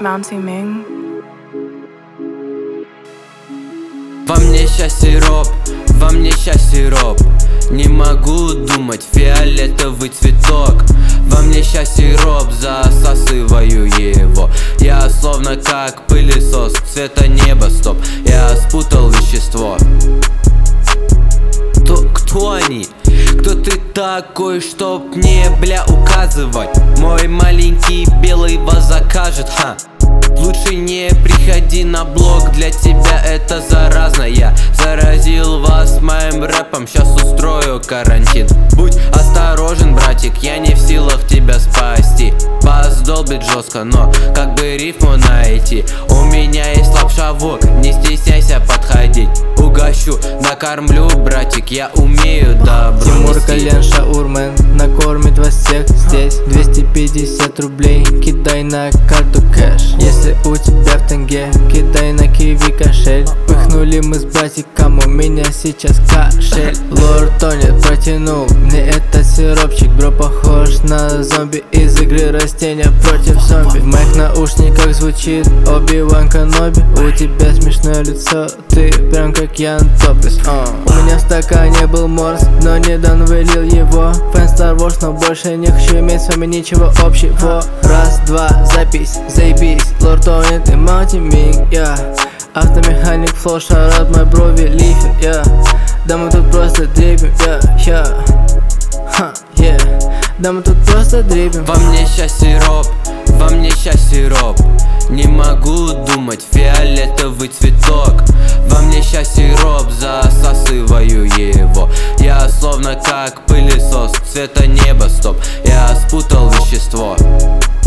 Mounty Ming. Во мне счастье роб, во мне счастье роб. Не могу думать, фиолетовый цветок. Во мне счастье роб, засасываю его. Я словно как пылесос, цвета неба, стоп. Я спутал вещество. Кто они? Кто ты такой, чтоб мне, бля, указывать? Мой маленький белый вас закажет, ха. Лучше не приходи на блог, для тебя это заразно. Я заразил вас моим рэпом, сейчас устрою карантин. Будь осторожен, братик, я не в силах тебя спасти. Бас долбит жестко, но как бы рифму найти? У меня есть лапшавок, не стесняйся подходить. Угощу, накормлю, братик, я умею добро Тимур нести. Колян Шаурмен накормит вас всех здесь. 250 рублей, кидай на карту кэш. Если у тебя в тенге, кидай на киви кошель. Пыхнули мы с братиком, у меня сейчас кашель. Лорд тонет, протянул мне этот сиропчик. Бро похож на зомби из игры растения против зомби. В моих наушниках звучит Оби-Ван Кеноби. У тебя смешное лицо, ты прям как Ян Топлес. У меня в стакане был морс, но недавно вылил его. Фэн Star Wars, но больше не хочу иметь с вами ничего общего. Раз, два, запись, заебись. Лорд тонет и Mounty Ming, я автомеханик, флоу, шарат, мой брови, лифер, я. Да мы тут просто дребим, я. Да мы тут просто дребим. Во мне счастье роб, во мне счастье роб. Не могу думать, фиолетовый цветок. Во мне счастье роб, засасываю его. Я словно как пылесос, цвета неба, стоп. Я спутал вещество.